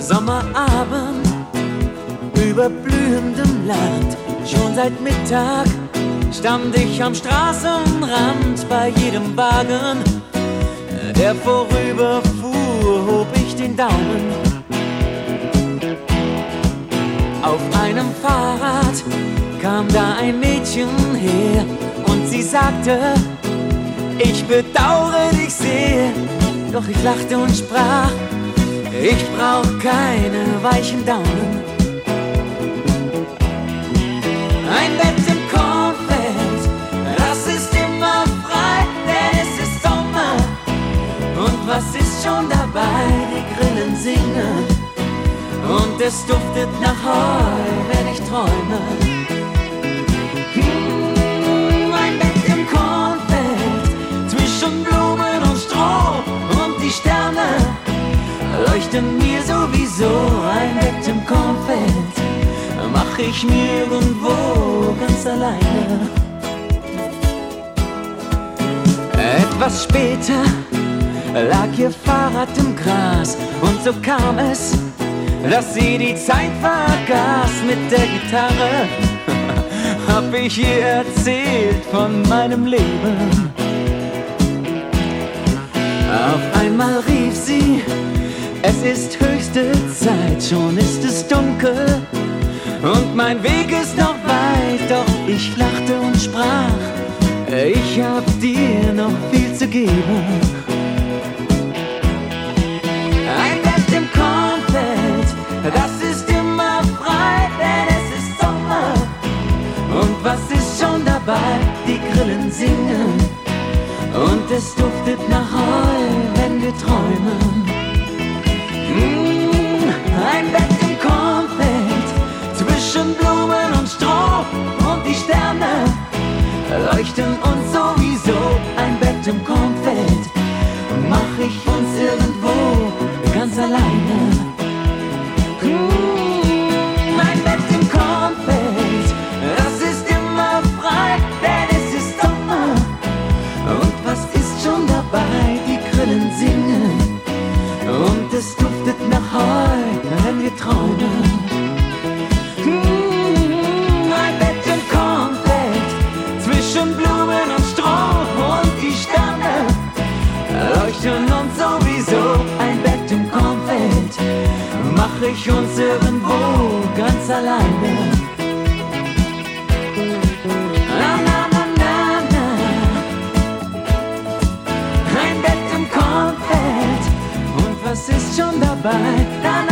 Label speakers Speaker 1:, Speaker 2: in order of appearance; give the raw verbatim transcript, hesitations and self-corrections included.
Speaker 1: Sommerabend über blühendem Land. Schon seit Mittag stand ich am Straßenrand. Bei jedem Wagen, der vorüberfuhr, hob ich den Daumen. Auf einem Fahrrad kam da ein Mädchen her und sie sagte: Ich bedauere dich sehr. Doch ich lachte und sprach: Ich brauch keine weichen Daumen. Ein Bett im Kornfeld, das ist immer frei, denn es ist Sommer. Und was ist schon dabei? Die Grillen singen und es duftet nach Heu, wenn ich träume. Hm, ein Bett im Kornfeld, zwischen Blumen und Stroh, und die Sterne leuchten mir sowieso. Ein Bett im Kornfeld mach ich mir irgendwo ganz alleine. Etwas später lag ihr Fahrrad im Gras und so kam es, dass sie die Zeit vergaß. Mit der Gitarre hab ich ihr erzählt von meinem Leben. Auf einmal rief sie: Es ist höchste Zeit, schon ist es dunkel und mein Weg ist noch weit. Doch ich lachte und sprach: Ich hab dir noch viel zu geben. Ein Bett im Kornfeld, das ist immer frei, denn es ist Sommer. Und was ist schon dabei? Die Grillen singen und es duftet nach Heu, wenn wir träumen. Mmh, ein Bett im Kornfeld, zwischen Blumen und Stroh, und die Sterne leuchten uns sowieso. Ein Bett im Kornfeld mach ich uns irgendwo ganz alleine. Mmh, ein Bett im Kornfeld, das ist immer frei, denn es ist Sommer. Und was ist schon dabei? Die Grillen singen und es duftet nach Heu, wenn wir träumen. Mmh, ein Bett im Kornfeld, zwischen Blumen und Stroh, und die Sterne leuchten uns sowieso. Ein Bett im Kornfeld mach ich uns irgendwo ganz alleine. Na, na, na, na, na. Ein Bett im Kornfeld, und was ist schon dabei? Na,